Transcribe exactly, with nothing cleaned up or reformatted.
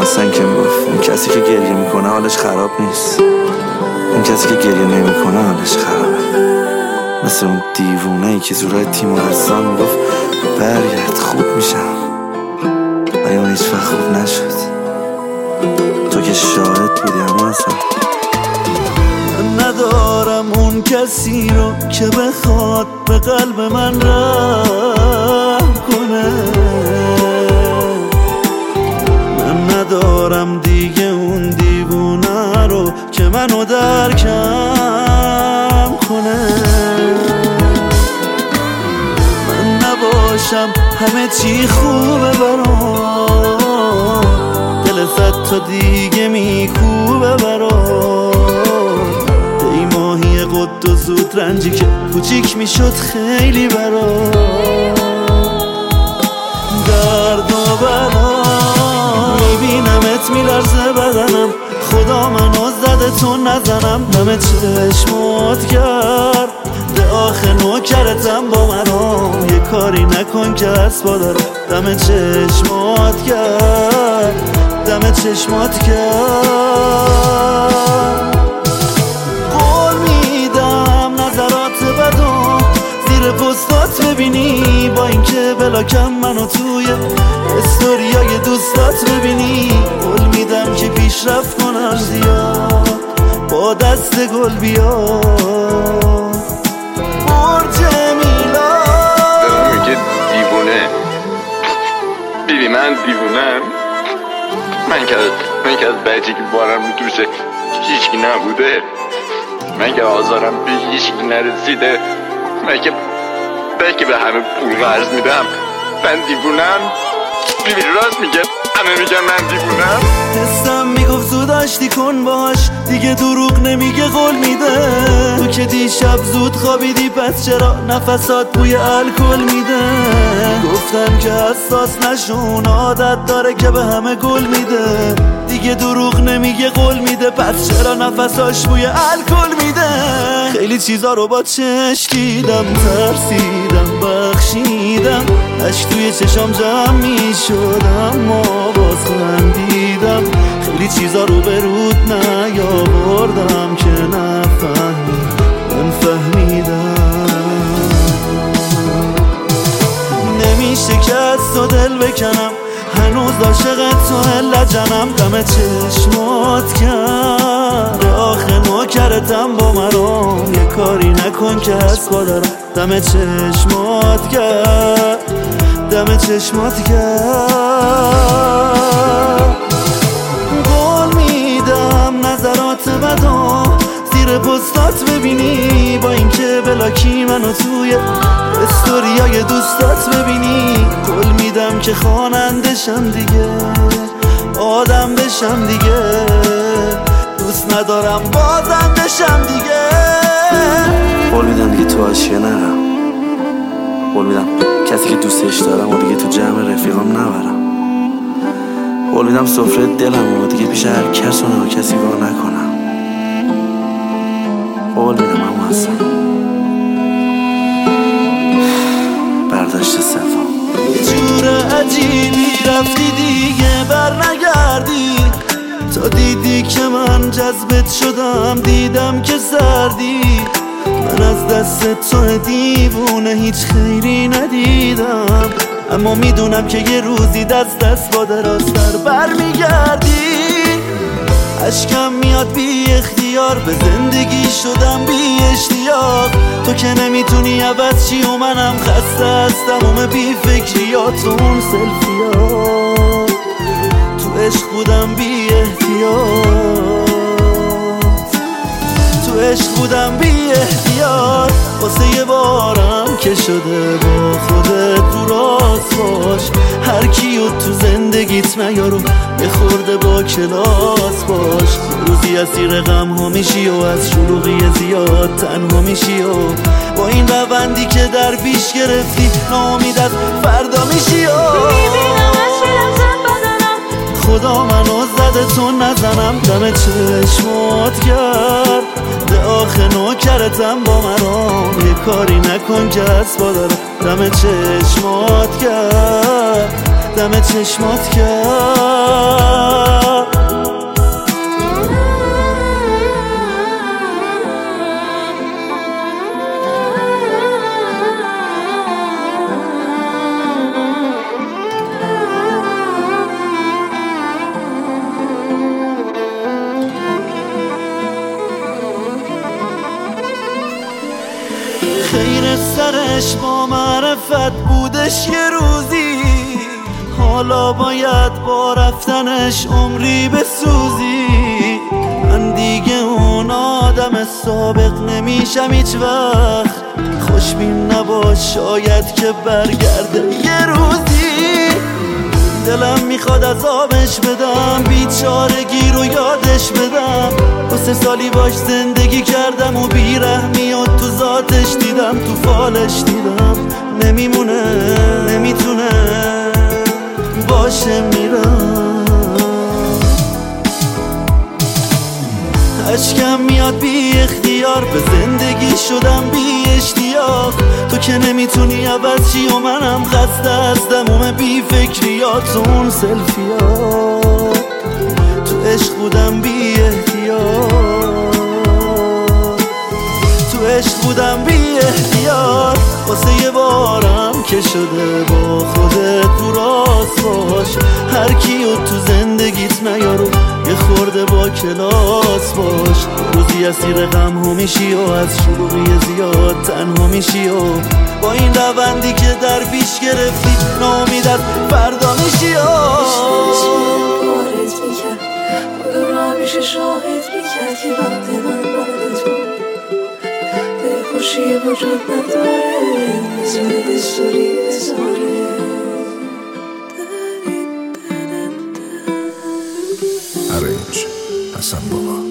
هستن که میگفت اون کسی که گریه میکنه حالش خراب نیست، اون کسی که گریه نمیکنه حالش خرابه. مثل اون دیوونه ای که زورای تیمارستان میگفت برگرد خوب میشم، ولی اون هیچ وقت خوب نشد. تو که شاهد بودی اما اصلا من ندارم اون کسی رو که بخواد به قلب من رحم کنه. من ندارم دیگه اون دیوونه رو که منو درکم کنه. من نباشم همه چی خوبه برام، دل صد تا دیگه میکوبه برام. ای ماهی قد و زود رنجی که کوچیک میشد خیلی برام. درد و بلا میبینمت میلرزه بدنم، خدا منو زده تو نزنم. دم چشمات کرد ده آخه نوکرتم با منام، یه کاری نکن که اسبا دارم. دم چشمات کرد دم چشمات کرد. قول میدم نظرات بدو زیر پستات ببینی، با اینکه بلاکم منو توی استوریای دوستات ببینی. قول میدم که پیشرفت کنم زیاد با دست گل بیاد. برج میلاد دارم میگه دیوونه بیبی، من دیوونم. من که من که از بچگی بارم رو دوشه هیچکی نبوده، من که آزارم به هیچکی نرسیده، من که من که به همه پول قرض میدم. من دیوونم بیبی، راست میگه همه میگن من دیوونم. حسم میگفت زود آشتی کن باش، دیگه دروغ نمیگه قول میده. تو که دیشب زود خوابیدی پس چرا نفسات بوی الکل میده. گفتم که حساس نشون عادت داره که به همه گل میده. دیگه دروغ نمیگه قول میده پس چرا نفساش بوی الکل میده. خیلی چیزا رو با چشم دیدم، ترسیدم بخشیدم، اشک توی چشام جمع میشدم ما باز خندیدم. خیلی چیزا رو به رود نیاوردم که نفهمی من فهمیدم. نمیشه که از تو دل بکنم، هنوز عاشق تو لجنم. دم چشمات کرد آخه نوکرتم با منام، یه کاری نکن که اسبا دارم. دم چشمات کرد دم چشمات کرد. قول میدم نظرات بدو زیر پستات ببینی، با اینکه بلاکی منو توی استوریای دوستات ببینی. قول میدم که خوانندشم دیگه، آدم بشم دیگه، دوست ندارم بازندشم دیگه. قول میدم دیگه تو عاشقه نرم، قول میدم کسی که دوستش دارم و دیگه تو جمع رفیقام نبرم. قول میدم سفره دلم و دیگه پیش هر کس و نه کسی وا نکنم. قول میدم اما اصلا برداشت صفا. یه جور عجیبی رفتی دیگه بر نگردی، تا دیدی که من جذبت شدم دیدم که سردی. من از دست تو دیوونه هیچ خیری ندیدم، اما میدونم که یه روزی دست دست با دراستر بر میگردی. عشقم میاد بی اختیار، به زندگی شدم بی اشتیاق. تو که نمیتونی عوض چی و منم خسته از تمام بی فکریات و اون سلفیات. تو عشق بودم بی احتیاط، تو عشق بودم بی احتیاط. واسه یه بارم که شده با خودت رو راست باش، هر کیو تو زندگیت نیارو یه خورده با کلاس باش. روزی اسیر غم ها میشی و از شلوغی زیاد تنها میشی و با این روندی که در پیش گرفتی ناامید از فردا میشی و خدا منو زده تو نزنم. دم چشمات کرد ده آخه نوکرتم با منام، یه کاری نکن که اسبا دارم. دم چشمات کرد دم چشمات کرد. رفتنش با معرفت بودش یه روزی، حالا باید با رفتنش عمری بسوزی. من دیگه اون آدم سابق نمیشم هیچ وقت، خوشبین نباش شاید که برگرده یه روزی. دلم میخواد عذابش بدم، بیچارگی رو یادش بدم. دو سه سالی باش زندگی کردم و بیرحمی و تو ذاتش دیدم، تو فالش دیدم. نمیمونه نمیتونه باشه میرم. اشکم میاد بی اختیار، به زندگی شدم بی اشتیاق. تو که نمیتونی عوض چی و منم خسته از دموم بی فکریات. تو اون سلفیات تو عشق بودم بی احتیاط، تو عشق بودم بی احتیاط. واسه یه بارم که شده با خودت تو راست باش، هر کیو تو زندگیت نیارو یه خورده با کلاس باش. روزی اسیر غم ها میشی و از شلوغی زیاد تنها میشی و با این روندی که در پیش گرفتی ناامید از فردا میشی. پارت میکرد خدا رو همیشه شاهد میکرد که وقت من بعد تو به خوشی وجود نداره، میزونه دستوری بزاره. Arrange Hassan Baba.